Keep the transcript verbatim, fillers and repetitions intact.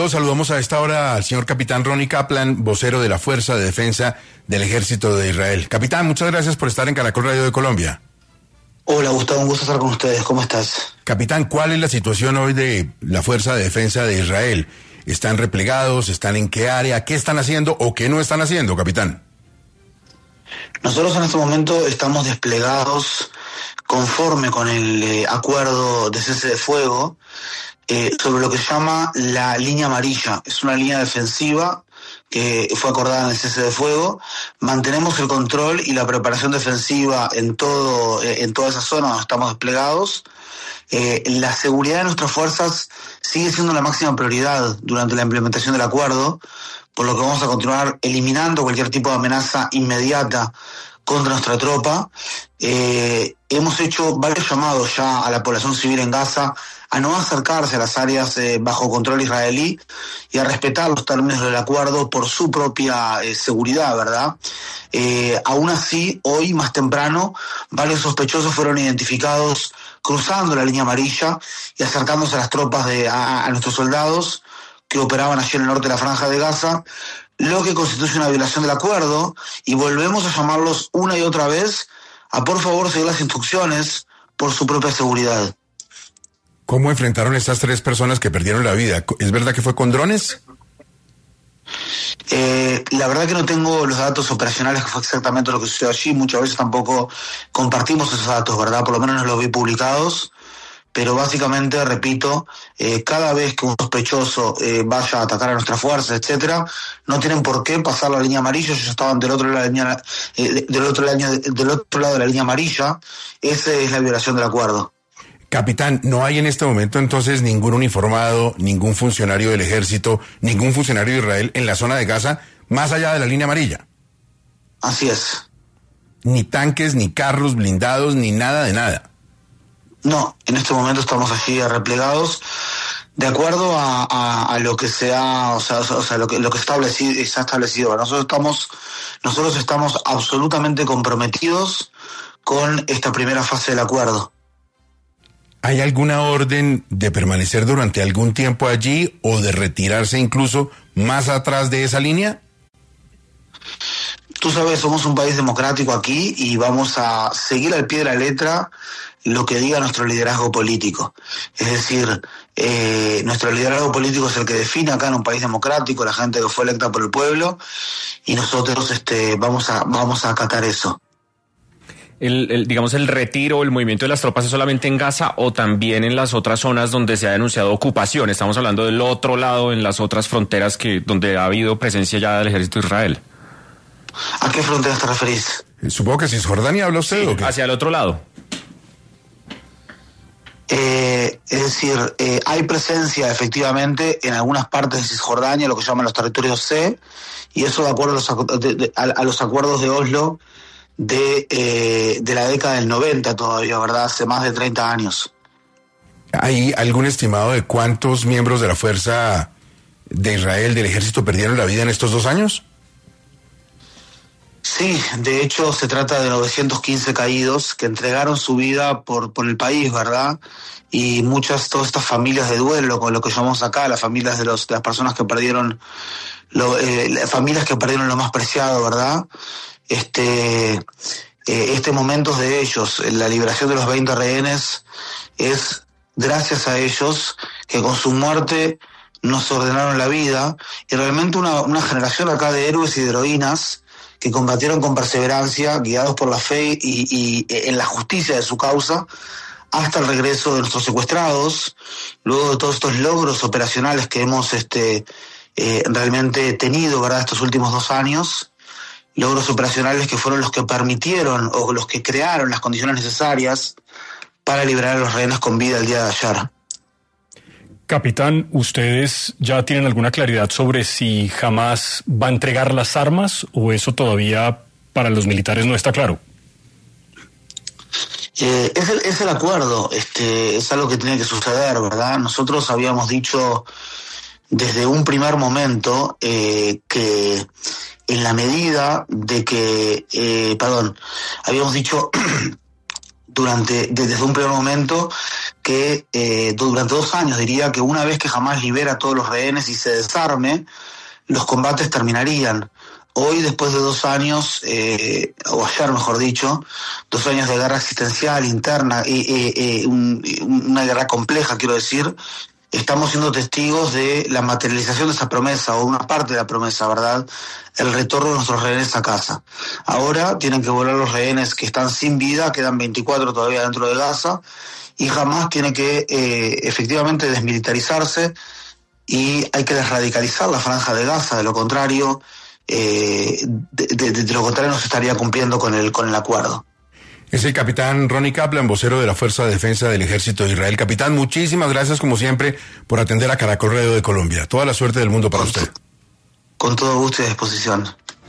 Saludamos a esta hora al señor capitán Ronnie Kaplan, vocero de la Fuerza de Defensa del Ejército de Israel. Capitán, muchas gracias por estar en Caracol Radio de Colombia. Hola Gustavo, un gusto estar con ustedes. ¿Cómo estás? Capitán, ¿cuál es la situación hoy de la Fuerza de Defensa de Israel? ¿Están replegados? ¿Están en qué área? ¿Qué están haciendo o qué no están haciendo, capitán? Nosotros en este momento estamos desplegados conforme con el eh, acuerdo de cese de fuego eh, sobre lo que se llama la línea amarilla. Es una línea defensiva que fue acordada en el cese de fuego. Mantenemos el control y la preparación defensiva en todo eh, en toda esa zona donde estamos desplegados. Eh, la seguridad de nuestras fuerzas sigue siendo la máxima prioridad durante la implementación del acuerdo, por lo que vamos a continuar eliminando cualquier tipo de amenaza inmediata contra nuestra tropa. Eh, hemos hecho varios llamados ya a la población civil en Gaza a no acercarse a las áreas eh, bajo control israelí y a respetar los términos del acuerdo por su propia eh, seguridad, ¿verdad? Eh, aún así, hoy, más temprano, varios sospechosos fueron identificados cruzando la línea amarilla y acercándose a las tropas, de, a, a nuestros soldados que operaban allí en el norte de la Franja de Gaza, lo que constituye una violación del acuerdo, y volvemos a llamarlos una y otra vez a por favor seguir las instrucciones por su propia seguridad. ¿Cómo enfrentaron estas tres personas que perdieron la vida? ¿Es verdad que fue con drones? Eh, la verdad que no tengo los datos operacionales, que fue exactamente lo que sucedió allí. Muchas veces tampoco compartimos esos datos, ¿verdad? Por lo menos no los vi publicados. Pero básicamente, repito, eh, cada vez que un sospechoso eh, vaya a atacar a nuestras fuerzas, etcétera, no tienen por qué pasar la línea amarilla. Ellos estaban del otro lado de la línea, eh, del otro lado, del otro lado de la línea amarilla. Esa es la violación del acuerdo. Capitán, ¿no hay en este momento entonces ningún uniformado, ningún funcionario del ejército, ningún funcionario de Israel en la zona de Gaza, más allá de la línea amarilla? Así es. Ni tanques, ni carros blindados, ni nada de nada. No, en este momento estamos allí replegados de acuerdo a, a, a lo que se ha, o sea, o sea lo que lo que establecido, se ha establecido. Nosotros estamos, nosotros estamos absolutamente comprometidos con esta primera fase del acuerdo. ¿Hay alguna orden de permanecer durante algún tiempo allí o de retirarse incluso más atrás de esa línea? Tú sabes, somos un país democrático aquí y vamos a seguir al pie de la letra lo que diga nuestro liderazgo político. Es decir, eh, nuestro liderazgo político es el que define acá en un país democrático, la gente que fue electa por el pueblo, y nosotros este, vamos a, vamos a acatar eso. El, el, digamos, el retiro, el movimiento de las tropas es solamente en Gaza o también en las otras zonas donde se ha denunciado ocupación. Estamos hablando del otro lado, en las otras fronteras que donde ha habido presencia ya del ejército de Israel. ¿A qué fronteras te referís? Supongo que Cisjordania habla usted, sí, ¿o qué? Hacia el otro lado. Eh, es decir, eh, hay presencia efectivamente en algunas partes de Cisjordania, lo que llaman los territorios C, y eso de acuerdo a los, de, de, a, a los acuerdos de Oslo de, eh, de la década del noventa todavía, ¿verdad? Hace más de treinta años. ¿Hay algún estimado de cuántos miembros de la Fuerza de Israel, del ejército, perdieron la vida en estos dos años? Sí, de hecho se trata de novecientos quince caídos que entregaron su vida por, por el país, ¿verdad? Y muchas, todas estas familias de duelo, con lo que llamamos acá, las familias de, los, de las personas que perdieron, lo, eh, las familias que perdieron lo más preciado, ¿verdad? Este, eh, este momento de ellos, la liberación de los veinte rehenes, es gracias a ellos que con su muerte nos ordenaron la vida, y realmente una, una generación acá de héroes y de heroínas que combatieron con perseverancia, guiados por la fe y, y en la justicia de su causa, hasta el regreso de nuestros secuestrados, luego de todos estos logros operacionales que hemos este, eh, realmente tenido, ¿verdad?, estos últimos dos años, logros operacionales que fueron los que permitieron o los que crearon las condiciones necesarias para liberar a los rehenes con vida el día de ayer. Capitán, ¿ustedes ya tienen alguna claridad sobre si Hamás va a entregar las armas o eso todavía para los militares no está claro? Eh, es, el, es el acuerdo, este, es algo que tiene que suceder, ¿verdad? Nosotros habíamos dicho desde un primer momento eh, que en la medida de que, eh, perdón, habíamos dicho durante desde un primer momento que eh, durante dos años diría que una vez que Hamás libera a todos los rehenes y se desarme, los combates terminarían. Hoy, después de dos años, eh, o ayer mejor dicho, dos años de guerra existencial interna, y eh, eh, un, una guerra compleja, quiero decir, estamos siendo testigos de la materialización de esa promesa, o una parte de la promesa, ¿verdad? El retorno de nuestros rehenes a casa. Ahora tienen que volar los rehenes que están sin vida, quedan veinticuatro todavía dentro de Gaza, y Hamás tiene que eh, efectivamente desmilitarizarse, y hay que desradicalizar la franja de Gaza. De lo contrario, eh, de, de, de lo contrario no se estaría cumpliendo con el, con el acuerdo. Es el capitán Ronnie Kaplan, vocero de la Fuerza de Defensa del Ejército de Israel. Capitán, muchísimas gracias como siempre por atender a Caracol Radio de Colombia. Toda la suerte del mundo para con usted. Con todo gusto y disposición.